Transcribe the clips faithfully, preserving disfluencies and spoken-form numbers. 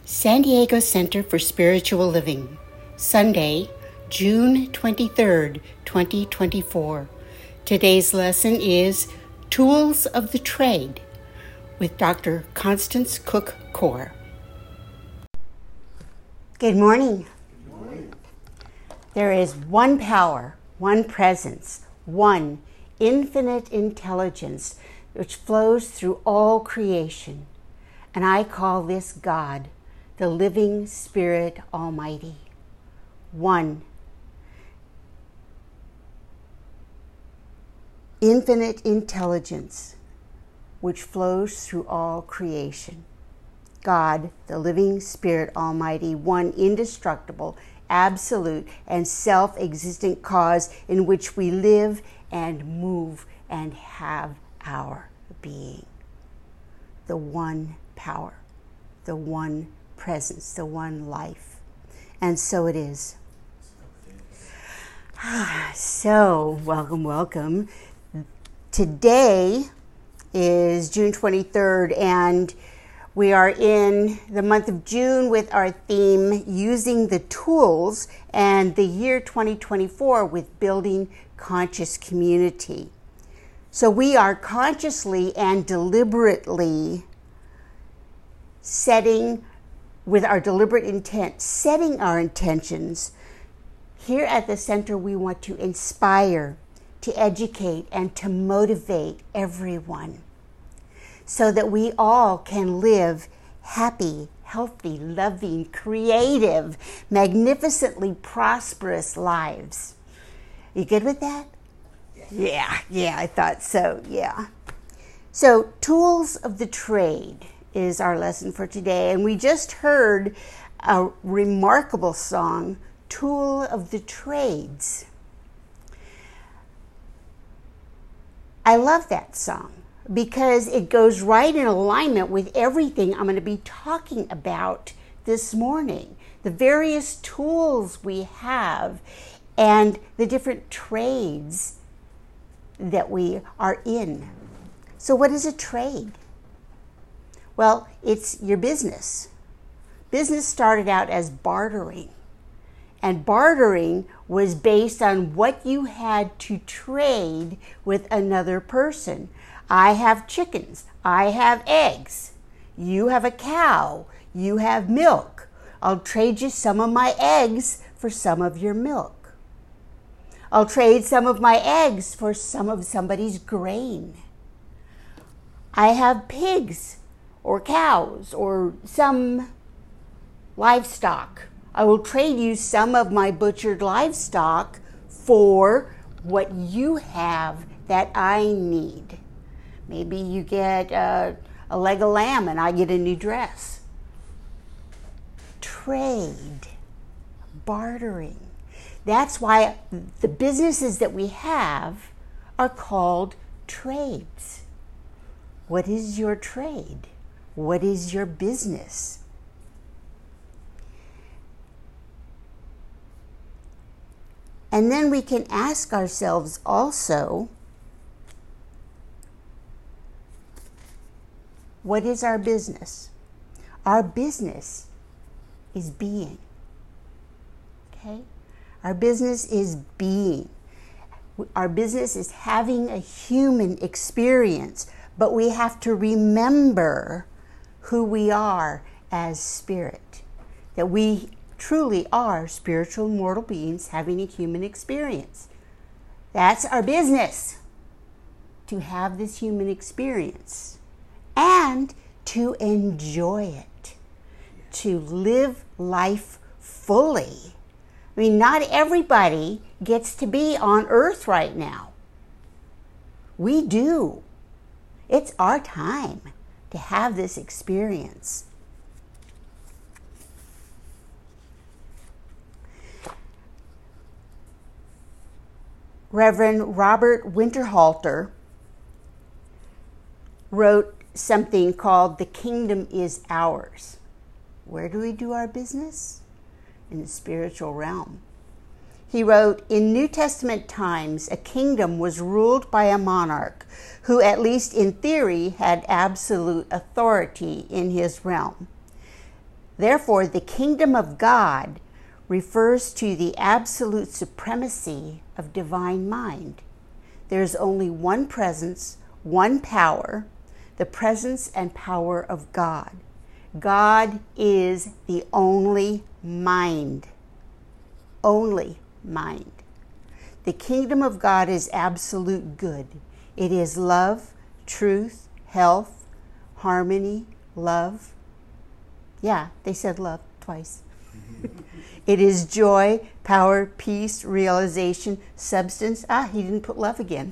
San Diego Center for Spiritual Living, Sunday, June twenty-third, twenty twenty-four. Today's lesson is Tools of the Trade with Doctor Constance Cook Core. Good morning. Good morning. There is one power, one presence, one infinite intelligence which flows through all creation. And I call this God, the living Spirit Almighty. One. Infinite intelligence which flows through all creation. God, the living Spirit Almighty, one indestructible, absolute, and self-existent cause in which we live and move and have our being. The one power, the one presence, the one life. And so it is. So, welcome, welcome. Today is June twenty-third, and we are in the month of June with our theme, Using the Tools, and the year twenty twenty-four with Building Conscious Community. So we are consciously and deliberately setting, with our deliberate intent, setting our intentions. Here at the center, we want to inspire, to educate, and to motivate everyone so that we all can live happy, healthy, loving, creative, magnificently prosperous lives. You good with that? Yeah, yeah, I thought so, yeah. So, Tools of the Trade is our lesson for today, and we just heard a remarkable song, Tool of the Trades. I love that song because it goes right in alignment with everything I'm going to be talking about this morning. The various tools we have and the different trades that we are in. So what is a trade? Well, it's your business. Business started out as bartering. And bartering was based on what you had to trade with another person. I have chickens. I have eggs. You have a cow. You have milk. I'll trade you some of my eggs for some of your milk. I'll trade some of my eggs for some of somebody's grain. I have pigs or cows or some livestock. I will trade you some of my butchered livestock for what you have that I need. Maybe you get a, a leg of lamb and I get a new dress. Trade, bartering. That's why the businesses that we have are called trades. What is your trade? What is your business? And then we can ask ourselves also, what is our business? Our business is being. Okay? Our business is being. Our business is having a human experience, but we have to remember who we are as spirit, that we truly are spiritual mortal beings having a human experience. That's our business, to have this human experience and to enjoy it, to live life fully. I mean, not everybody gets to be on earth right now. We do. It's our time to have this experience. Reverend Robert Winterhalter wrote something called The Kingdom is Ours. Where do we do our business? In the spiritual realm. He wrote, in New Testament times, a kingdom was ruled by a monarch who, at least in theory, had absolute authority in his realm. Therefore, the kingdom of God refers to the absolute supremacy of divine mind. There is only one presence, one power, the presence and power of God. God is the only mind. Only mind. The kingdom of God is absolute good. It is love, truth, health, harmony, love. Yeah, they said love twice. It is joy, power, peace, realization, substance. Ah, he didn't put love again.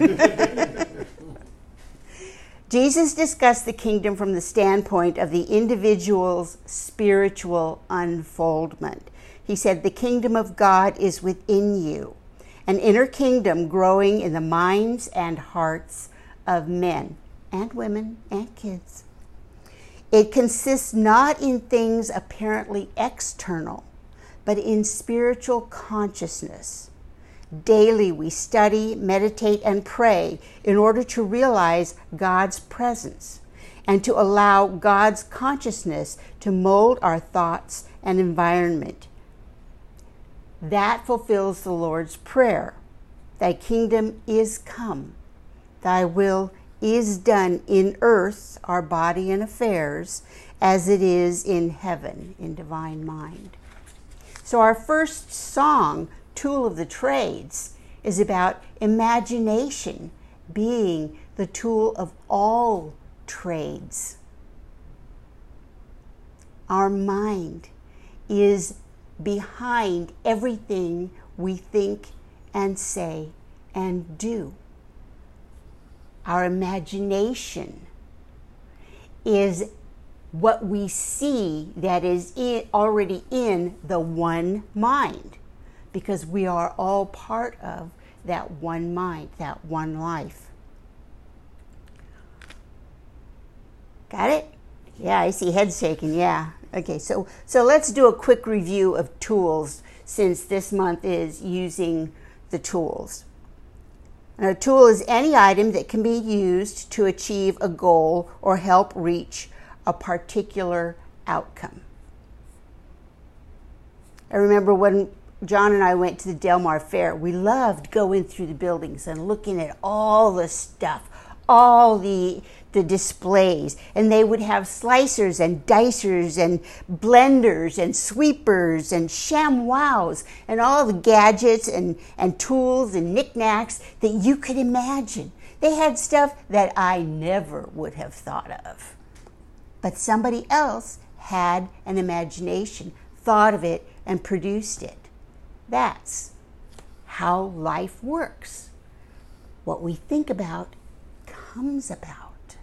Jesus discussed the kingdom from the standpoint of the individual's spiritual unfoldment. He said, the kingdom of God is within you, an inner kingdom growing in the minds and hearts of men and women and kids. It consists not in things apparently external, but in spiritual consciousness. Daily we study, meditate, and pray in order to realize God's presence and to allow God's consciousness to mold our thoughts and environment. That fulfills the Lord's Prayer. Thy kingdom is come. Thy will is done in earth, our body and affairs, as it is in heaven, in divine mind. So our first song, Tool of the Trades, is about imagination being the tool of all trades. Our mind is behind everything we think and say and do. Our imagination is what we see that is in, already in the one mind, because we are all part of that one mind, that one life. Got it? Yeah, I see head shaking, yeah. Okay, so, so let's do a quick review of tools, since this month is using the tools. And a tool is any item that can be used to achieve a goal or help reach a particular outcome. I remember when John and I went to the Del Mar Fair, we loved going through the buildings and looking at all the stuff, all the the displays, and they would have slicers and dicers and blenders and sweepers and ShamWows and all the gadgets and, and tools and knickknacks that you could imagine. They had stuff that I never would have thought of. But somebody else had an imagination, thought of it, and produced it. That's how life works. What we think about comes about.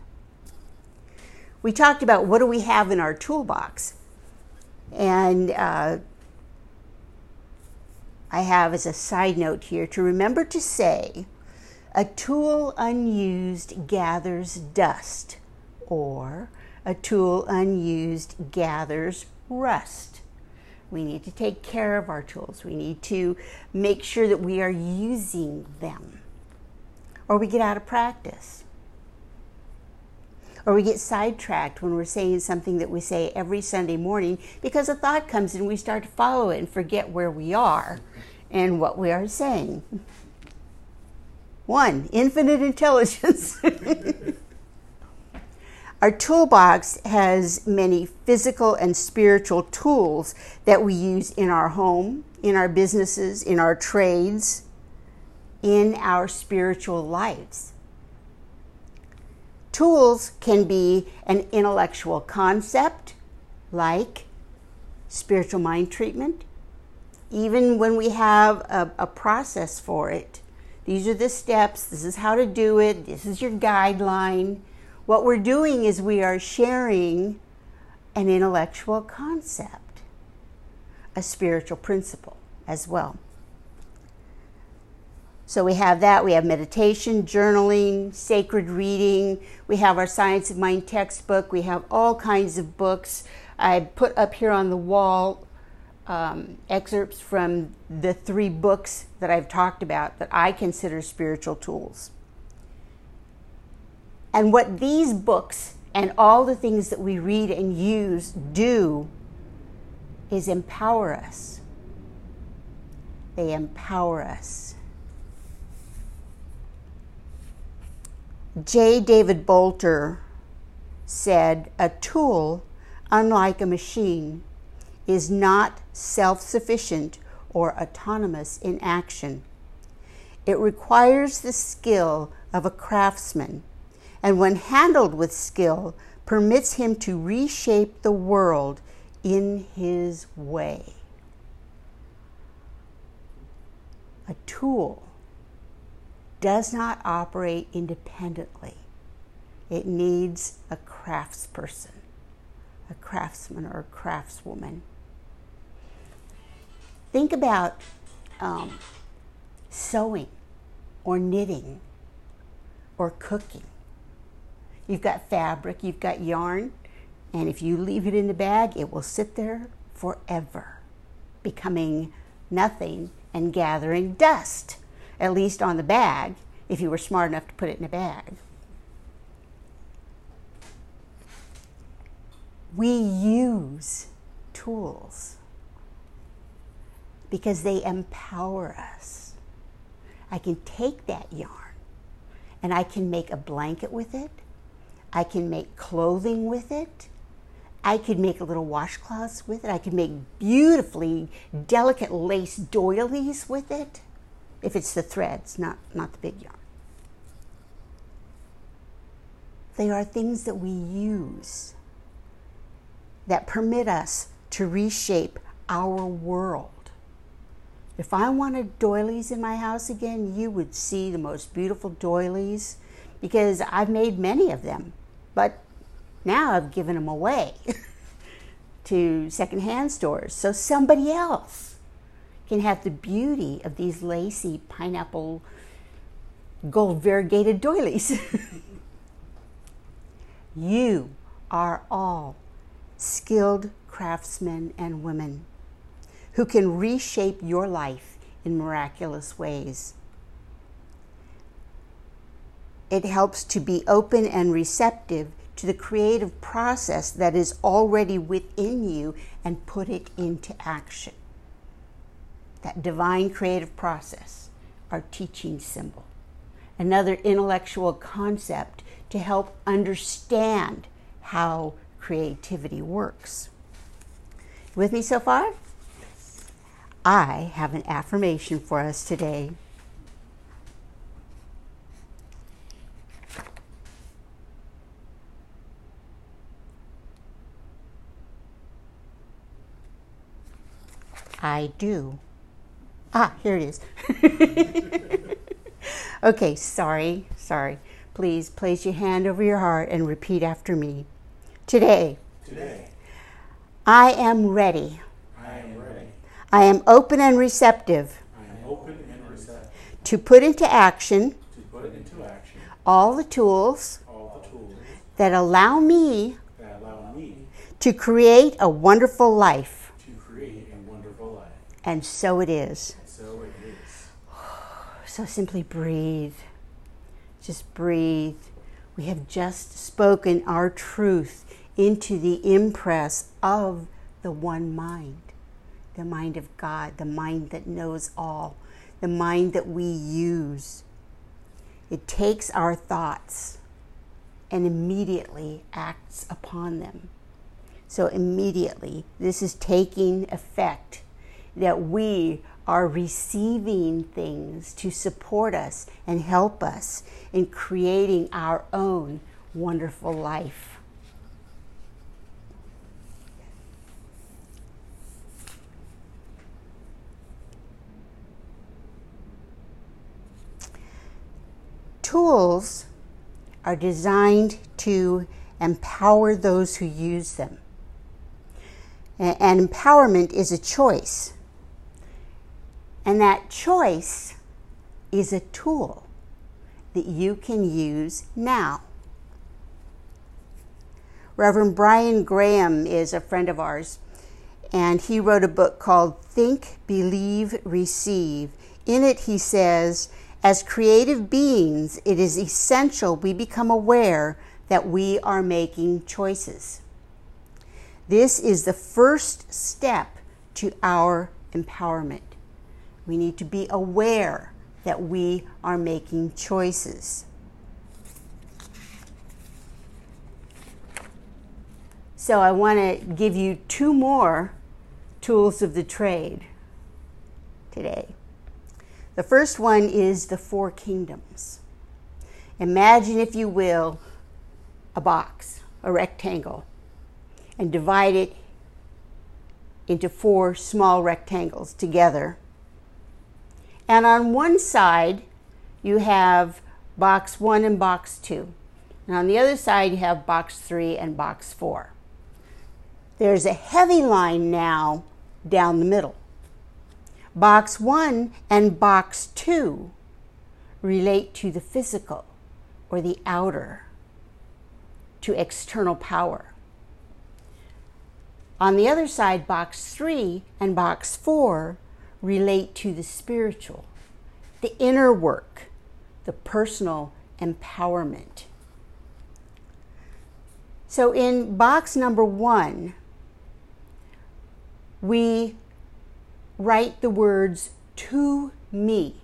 We talked about what do we have in our toolbox. And uh, I have as a side note here to remember to say, a tool unused gathers dust, or a tool unused gathers rust. We need to take care of our tools. We need to make sure that we are using them, or we get out of practice. Or we get sidetracked when we're saying something that we say every Sunday morning because a thought comes and we start to follow it and forget where we are and what we are saying. One, infinite intelligence. Our toolbox has many physical and spiritual tools that we use in our home, in our businesses, in our trades, in our spiritual lives. Tools can be an intellectual concept, like spiritual mind treatment, even when we have a, a process for it. These are the steps, this is how to do it, this is your guideline. What we're doing is we are sharing an intellectual concept, a spiritual principle as well. So we have that, we have meditation, journaling, sacred reading, we have our Science of Mind textbook, we have all kinds of books. I put up here on the wall um, excerpts from the three books that I've talked about that I consider spiritual tools. And what these books and all the things that we read and use do is empower us. They empower us. J. David Bolter said, "A tool, unlike a machine, is not self-sufficient or autonomous in action. It requires the skill of a craftsman, and when handled with skill, permits him to reshape the world in his way." A tool does not operate independently. It needs a craftsperson, a craftsman or a craftswoman. Think about um, sewing or knitting or cooking. You've got fabric, you've got yarn, and if you leave it in the bag, it will sit there forever, becoming nothing and gathering dust, at least on the bag, if you were smart enough to put it in a bag. We use tools because they empower us. I can take that yarn and I can make a blanket with it. I can make clothing with it. I could make a little washcloths with it. I could make beautifully delicate lace doilies with it, if it's the threads, not, not the big yarn. They are things that we use that permit us to reshape our world. If I wanted doilies in my house again, you would see the most beautiful doilies, because I've made many of them, but now I've given them away to secondhand stores, so somebody else can have the beauty of these lacy pineapple gold variegated doilies. You are all skilled craftsmen and women who can reshape your life in miraculous ways. It helps to be open and receptive to the creative process that is already within you and put it into action. That divine creative process, our teaching symbol. Another intellectual concept to help understand how creativity works. With me so far? I have an affirmation for us today. I do. Ah, here it is. Okay, sorry, sorry. Please place your hand over your heart and repeat after me. Today, Today, I am ready. I am ready. I am open and receptive I am open and receptive to put into action to put into action all the tools all the tools that allow me that allow me to create a wonderful life. to create a wonderful life. And so it is. And so it is. So simply breathe. Just breathe. We have just spoken our truth into the impress of the one mind, the mind of God, the mind that knows all, the mind that we use. It takes our thoughts and immediately acts upon them. So immediately, this is taking effect, that we are receiving things to support us and help us in creating our own wonderful life. Tools are designed to empower those who use them. And empowerment is a choice. And that choice is a tool that you can use now. Reverend Brian Graham is a friend of ours, and he wrote a book called Think, Believe, Receive. In it he says, as creative beings, it is essential we become aware that we are making choices. This is the first step to our empowerment. We need to be aware that we are making choices. So I want to give you two more tools of the trade today. The first one is the four kingdoms. Imagine, if you will, a box, a rectangle, and divide it into four small rectangles together. And on one side, you have box one and box two. And on the other side, you have box three and box four. There's a heavy line now down the middle. Box one and box two relate to the physical or the outer, to external power. On the other side, box three and box four relate to the spiritual, the inner work, the personal empowerment. So in box number one, we write the words "to me."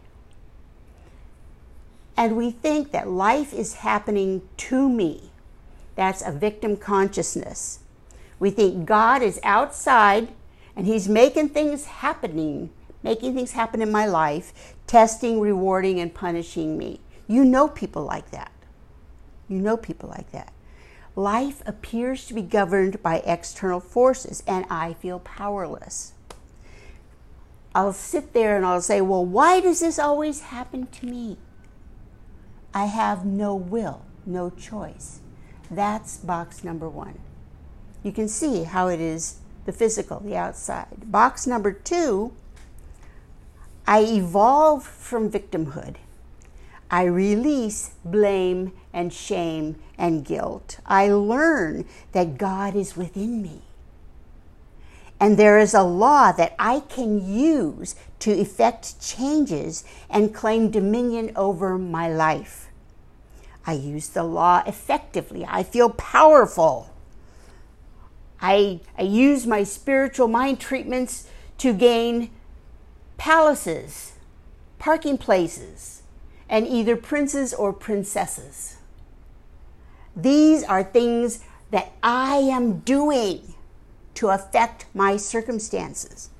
And we think that life is happening to me. That's a victim consciousness. We think God is outside and He's making things happening, making things happen in my life, testing, rewarding, and punishing me. You know people like that. You know people like that. Life appears to be governed by external forces, and I feel powerless. I'll sit there and I'll say, well, why does this always happen to me? I have no will, no choice. That's box number one. You can see how it is the physical, the outside. Box number two, I evolve from victimhood. I release blame and shame and guilt. I learn that God is within me. And there is a law that I can use to effect changes and claim dominion over my life. I use the law effectively. I feel powerful. I, I use my spiritual mind treatments to gain palaces, parking places, and either princes or princesses. These are things that I am doing to affect my circumstances.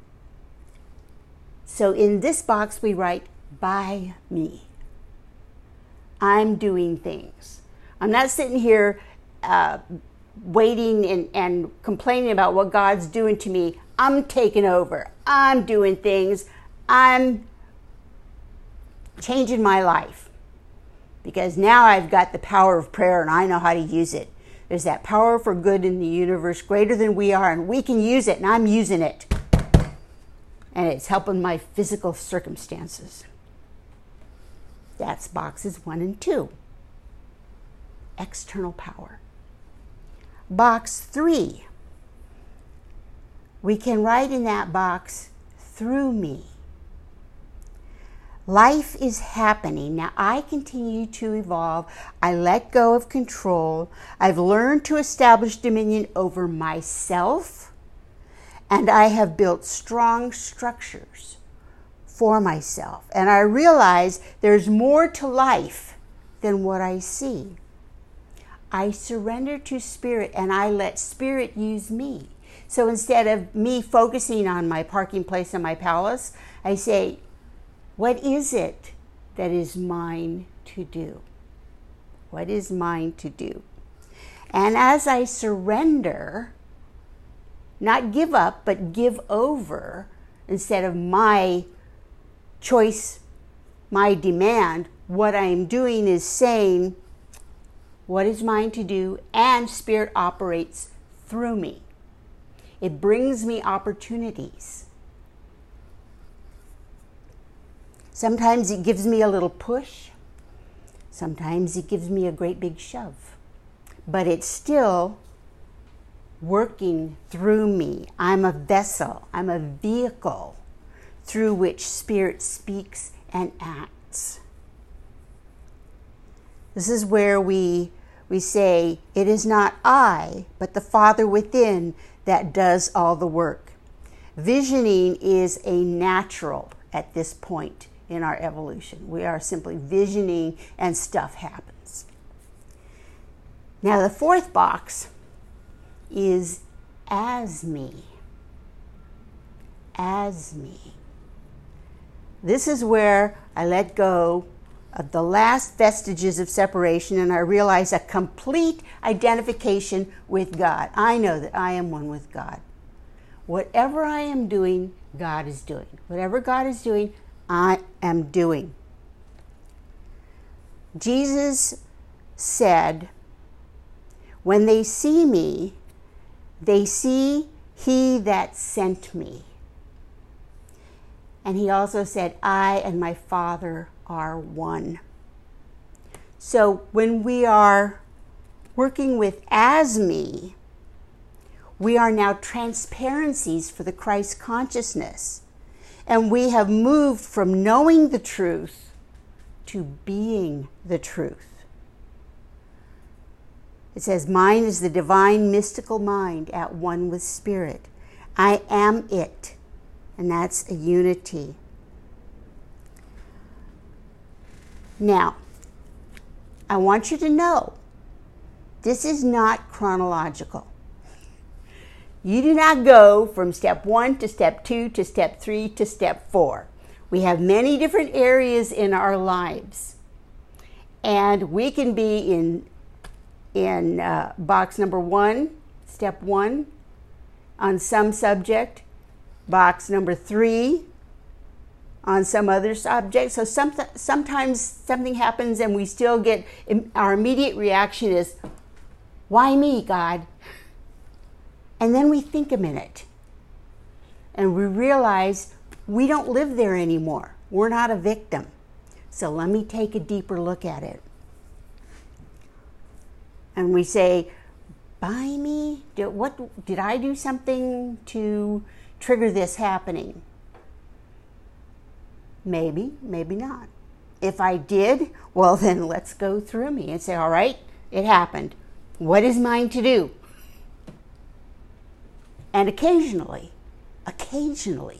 So in this box we write, by me. I'm doing things. I'm not sitting here uh, waiting and, and complaining about what God's doing to me. I'm taking over. I'm doing things. I'm changing my life. Because now I've got the power of prayer and I know how to use it. There's that power for good in the universe greater than we are, and we can use it, and I'm using it. And it's helping my physical circumstances. That's boxes one and two. External power. Box three. We can write in that box, through me. Life is happening. Now I continue to evolve. I let go of control. I've learned to establish dominion over myself. And I have built strong structures for myself. And I realize there's more to life than what I see. I surrender to Spirit and I let Spirit use me. So instead of me focusing on my parking place and my palace, I say, what is it that is mine to do? What is mine to do? And as I surrender, not give up, but give over, instead of my choice, my demand, what I am doing is saying, what is mine to do? And Spirit operates through me. It brings me opportunities. Sometimes it gives me a little push. Sometimes it gives me a great big shove. But it's still working through me. I'm a vessel. I'm a vehicle through which Spirit speaks and acts. This is where we, we say, it is not I, but the Father within that does all the work. Visioning is a natural at this point in our evolution. We are simply visioning and stuff happens. Now the fourth box is as me. As me. This is where I let go of the last vestiges of separation and I realize a complete identification with God. I know that I am one with God. Whatever I am doing, God is doing. Whatever God is doing, I am doing. Jesus said, when they see me, they see he that sent me. And he also said, I and my Father are one. So when we are working with as me, we are now transparencies for the Christ consciousness. And we have moved from knowing the truth to being the truth. It says, mine is the divine mystical mind at one with spirit. I am it. And that's a unity. Now, I want you to know, this is not chronological. You do not go from step one to step two to step three to step four. We have many different areas in our lives. And we can be in, in uh, box number one, step one, on some subject, box number three, on some other subject. So some, sometimes something happens and we still get, our immediate reaction is, why me, God? And then we think a minute and we realize we don't live there anymore. We're not a victim. So let me take a deeper look at it. And we say, by me? Did, what, did I do something to trigger this happening? Maybe, maybe not. If I did, well then let's go through me and say, all right, it happened. What is mine to do? And occasionally, occasionally,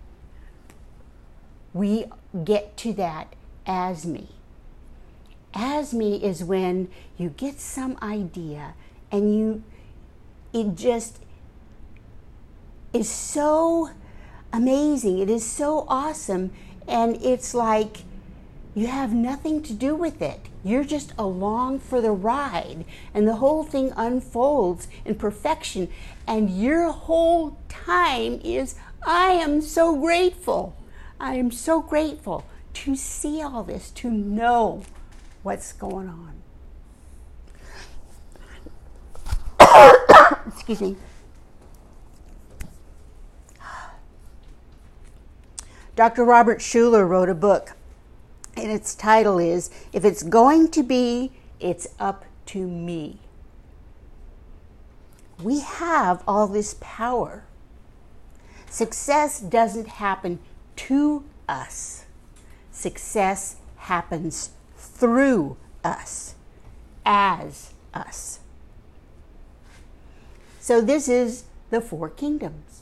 we get to that as me. As me is when you get some idea and you, it just is so amazing. It is so awesome. And it's like you have nothing to do with it. You're just along for the ride. And the whole thing unfolds in perfection. And your whole time is, I am so grateful. I am so grateful to see all this, to know what's going on. Excuse me. Doctor Robert Schuller wrote a book, and its title is, If It's Going to Be, It's Up to Me. We have all this power. Success doesn't happen to us. Success happens through us, as us. So this is the four kingdoms.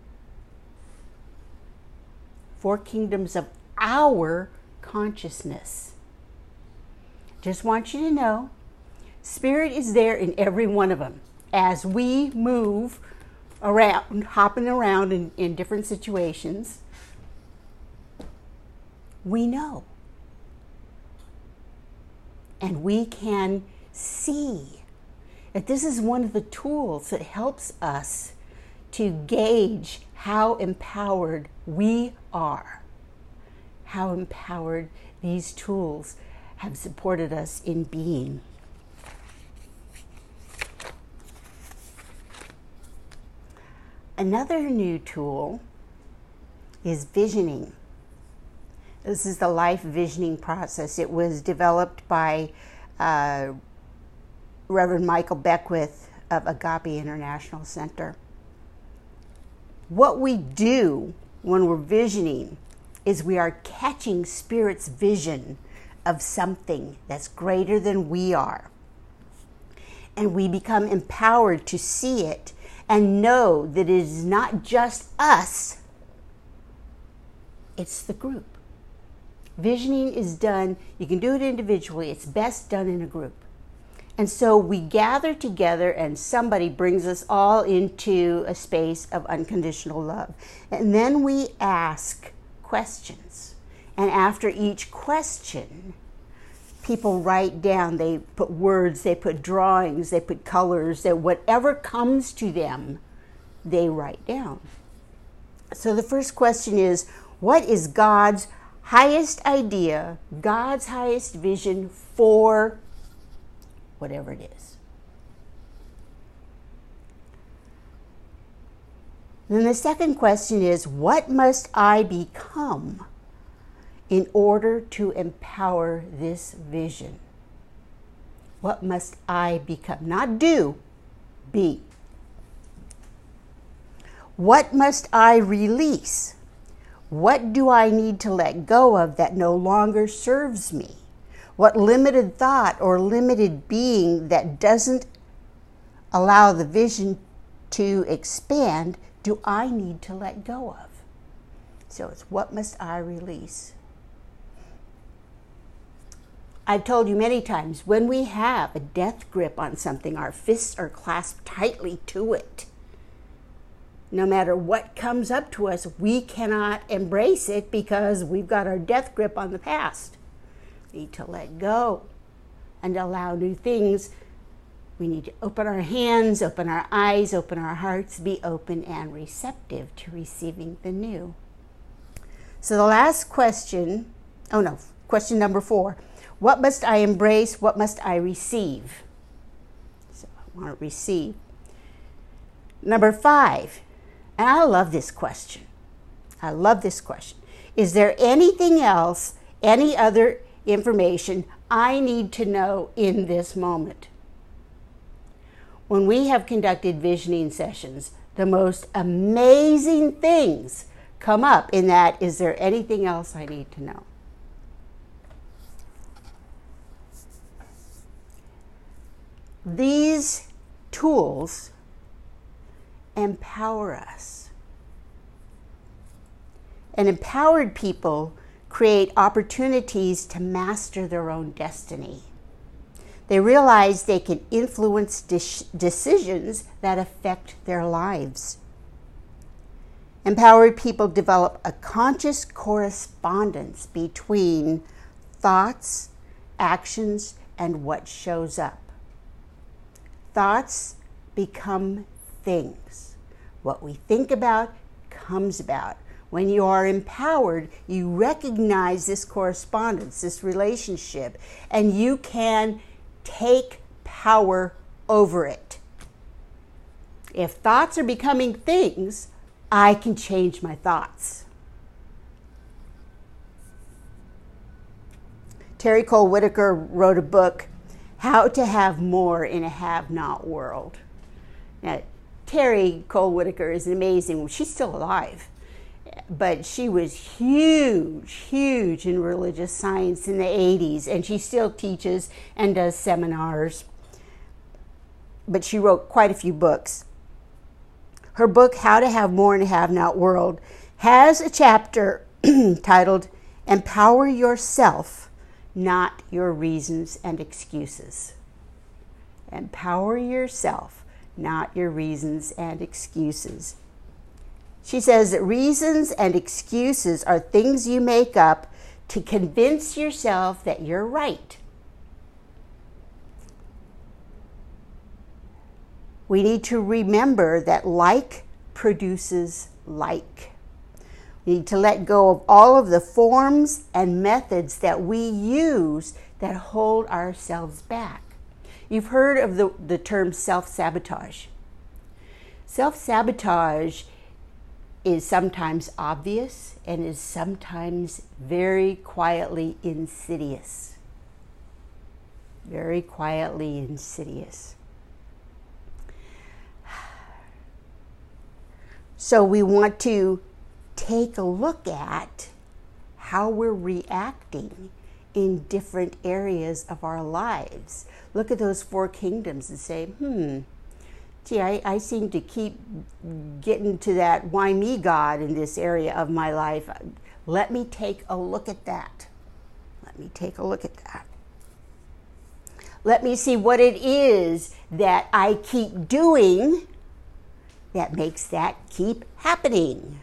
Four kingdoms of our consciousness. Just want you to know, Spirit is there in every one of them. As we move around, hopping around in, in different situations, we know. And we can see that this is one of the tools that helps us to gauge how empowered we are, how empowered these tools have supported us in being. Another new tool is visioning. This is the life visioning process. It was developed by uh, Reverend Michael Beckwith of Agape International Center. What we do when we're visioning is we are catching Spirit's vision of something that's greater than we are. And we become empowered to see it and know that it is not just us, it's the group. Visioning is done, you can do it individually, it's best done in a group. And so we gather together and somebody brings us all into a space of unconditional love. And then we ask questions. And after each question, people write down, they put words, they put drawings, they put colors, that whatever comes to them, they write down. So the first question is, what is God's highest idea, God's highest vision for whatever it is? Then the second question is, what must I become in order to empower this vision? What must I become? Not do, be. What must I release? What do I need to let go of that no longer serves me? What limited thought or limited being that doesn't allow the vision to expand do I need to let go of? So it's, what must I release? I've told you many times, when we have a death grip on something, our fists are clasped tightly to it. No matter what comes up to us, we cannot embrace it because we've got our death grip on the past. We need to let go and allow new things. We need to open our hands, open our eyes, open our hearts, be open and receptive to receiving the new. So the last question, oh no, question number four. What must I embrace? What must I receive? So I want to receive. Number five, and I love this question. I love this question. Is there anything else, any other information I need to know in this moment? When we have conducted visioning sessions, the most amazing things come up in that, is there anything else I need to know? These tools empower us. And empowered people create opportunities to master their own destiny. They realize they can influence de- decisions that affect their lives. Empowered people develop a conscious correspondence between thoughts, actions, and what shows up. Thoughts become things. What we think about comes about. When you are empowered, you recognize this correspondence, this relationship, and you can take power over it. If thoughts are becoming things, I can change my thoughts. Terry Cole Whitaker wrote a book, How to Have More in a Have-Not World. Now, Terry Cole Whitaker is amazing. She's still alive, but she was huge, huge in religious science in the eighties, and she still teaches and does seminars. But she wrote quite a few books. Her book, How to Have More in a Have-Not World, has a chapter titled Empower Yourself, Not Your Reasons and Excuses. Empower yourself, not your reasons and excuses. She says that reasons and excuses are things you make up to convince yourself that you're right. We need to remember that like produces like. We need to let go of all of the forms and methods that we use that hold ourselves back. You've heard of the, the term self-sabotage. Self-sabotage is sometimes obvious and is sometimes very quietly insidious. Very quietly insidious. So we want to take a look at how we're reacting in different areas of our lives. Look at those four kingdoms and say, hmm, gee, I, I seem to keep getting to that why me God in this area of my life. Let me take a look at that. Let me take a look at that. Let me see what it is that I keep doing that makes that keep happening.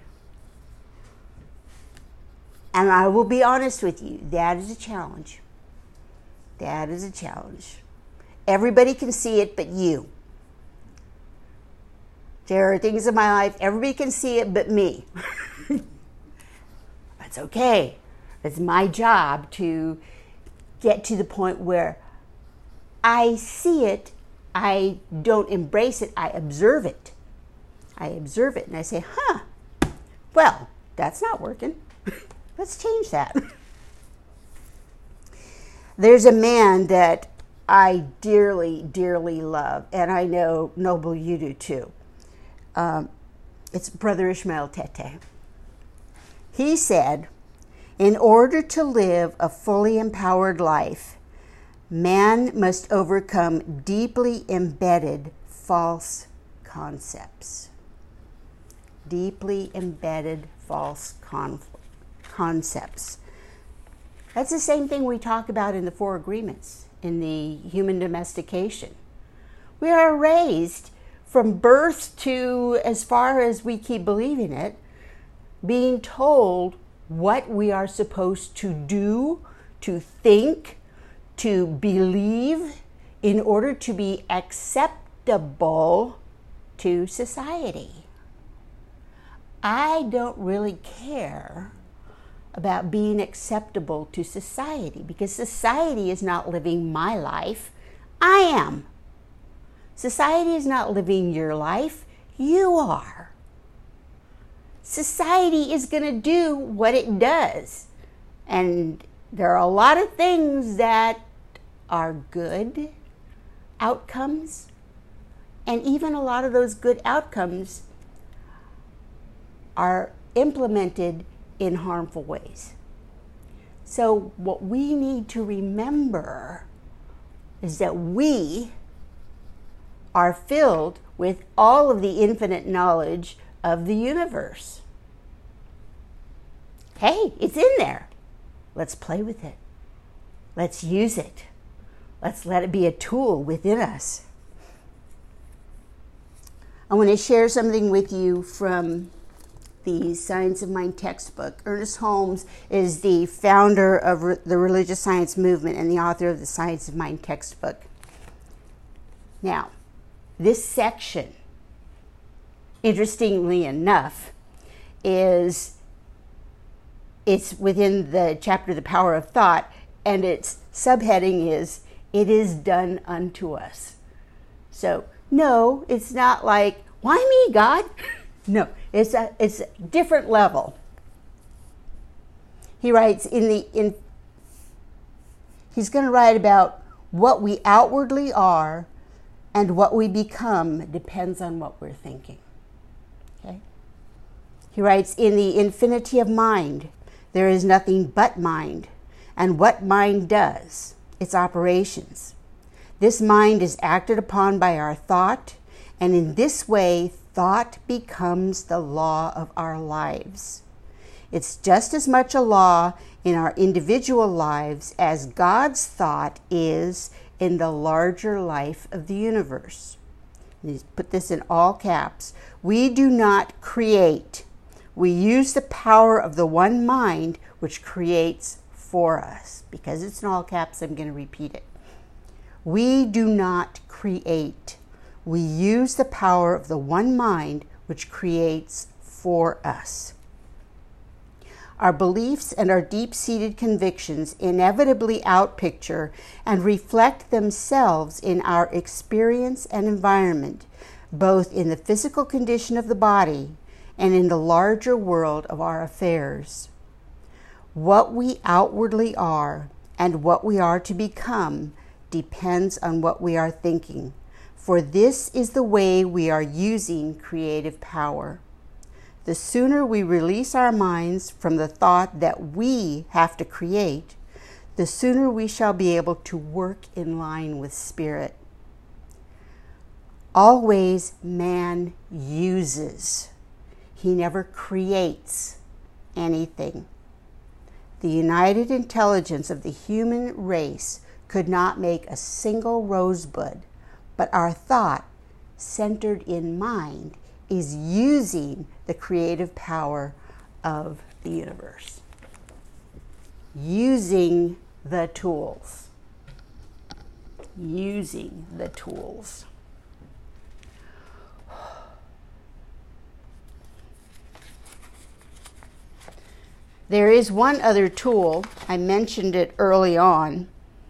And I will be honest with you, that is a challenge. That is a challenge. Everybody can see it but you. There are things in my life, everybody can see it but me. That's okay. It's my job to get to the point where I see it, I don't embrace it, I observe it. I observe it and I say, huh, well, that's not working. Let's change that. There's a man that I dearly, dearly love, and I know, Noble, you do too. Um, it's Brother Ishmael Tete. He said, in order to live a fully empowered life, man must overcome deeply embedded false concepts. Deeply embedded false con- concepts. That's the same thing we talk about in the Four Agreements, in the human domestication. We are raised from birth to as far as we keep believing it, being told what we are supposed to do, to think, to believe in order to be acceptable to society. I don't really care about being acceptable to society because society is not living my life. I am. Society is not living your life. You are. Society is going to do what it does. And there are a lot of things that are good outcomes. And even a lot of those good outcomes are implemented in harmful ways. So what we need to remember is that we are filled with all of the infinite knowledge of the universe. Hey, it's in there. Let's play with it. Let's use it. Let's let it be a tool within us. I want to share something with you from the Science of Mind textbook. Ernest Holmes is the founder of re- the religious science movement and the author of the Science of Mind textbook. Now, this section, interestingly enough, is it's within the chapter The Power of Thought, and its subheading is It is Done Unto Us. So, no, it's not like, why me, God? No, it's a it's a different level. He writes in the in he's going to write about what we outwardly are and what we become depends on what we're thinking. Okay? He writes in the infinity of mind, there is nothing but mind, and what mind does, its operations. This mind is acted upon by our thought, and in this way thought becomes the law of our lives. It's just as much a law in our individual lives as God's thought is in the larger life of the universe. He's put this in all caps. We do not create. We use the power of the one mind which creates for us. Because it's in all caps, I'm going to repeat it. We do not create. We use the power of the one mind which creates for us. Our beliefs and our deep-seated convictions inevitably outpicture and reflect themselves in our experience and environment, both in the physical condition of the body and in the larger world of our affairs. What we outwardly are and what we are to become depends on what we are thinking. For this is the way we are using creative power. The sooner we release our minds from the thought that we have to create, the sooner we shall be able to work in line with spirit. always man uses. He never creates anything. The united intelligence of the human race could not make a single rosebud, but our thought, centered in mind, is using the creative power of the universe. Using the tools. Using the tools. There is one other tool, I mentioned it early on,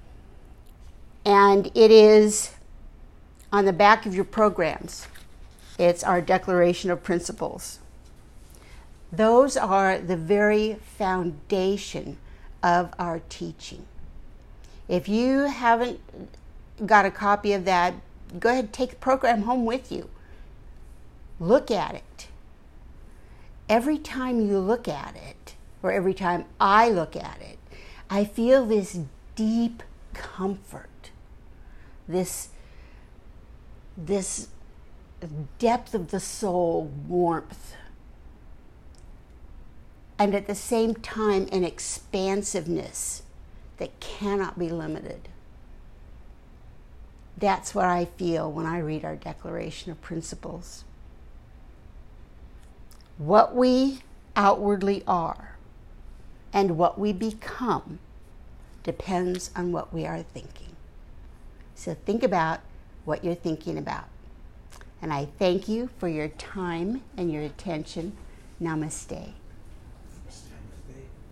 and it is on the back of your programs. It's our Declaration of Principles. Those are the very foundation of our teaching. If you haven't got a copy of that, go ahead and take the program home with you. Look at it. Every time you look at it, or every time I look at it, I feel this deep comfort, this, this depth of the soul warmth, and at the same time an expansiveness that cannot be limited. That's what I feel when I read our Declaration of Principles. What we outwardly are and what we become depends on what we are thinking. So think about what you're thinking about. And I thank you for your time and your attention. Namaste.